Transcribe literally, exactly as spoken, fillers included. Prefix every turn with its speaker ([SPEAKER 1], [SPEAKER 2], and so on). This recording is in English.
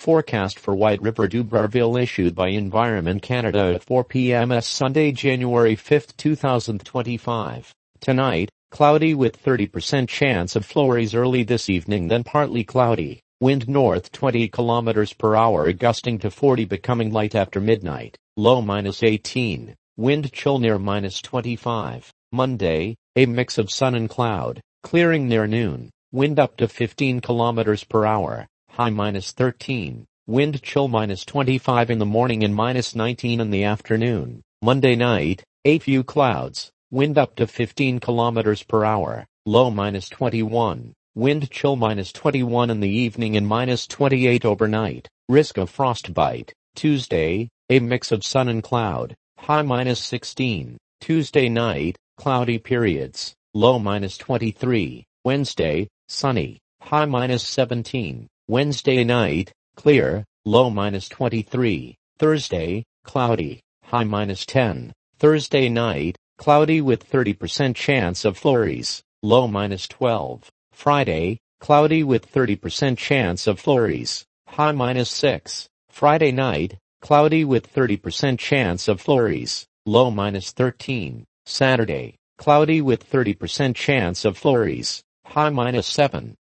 [SPEAKER 1] Forecast for White River Dubreuilville issued by Environment Canada at four p m Sunday, January fifth, two thousand twenty-five. Tonight, cloudy with thirty percent chance of flurries early this evening, then partly cloudy. Wind north twenty kilometers per hour gusting to forty, becoming light after midnight. Low minus eighteen. Wind chill near minus twenty-five. Monday, a mix of sun and cloud, clearing near noon. Wind up to fifteen kilometers per hour. High minus thirteen. Wind chill minus twenty-five in the morning and minus nineteen in the afternoon. Monday night, a few clouds. Wind up to fifteen kilometers per hour. Low minus twenty-one. Wind chill minus twenty-one in the evening and minus twenty-eight overnight. Risk of frostbite. Tuesday, a mix of sun and cloud. High minus sixteen. Tuesday night, cloudy periods. Low minus twenty-three. Wednesday, sunny. High minus seventeen. Wednesday night, clear. Low minus twenty-three. Thursday, cloudy. High minus ten. Thursday night, cloudy with thirty percent chance of flurries. Low minus twelve. Friday, cloudy with thirty percent chance of flurries. High minus six. Friday night, cloudy with thirty percent chance of flurries. Low minus thirteen. Saturday, cloudy with thirty percent chance of flurries. High minus seven.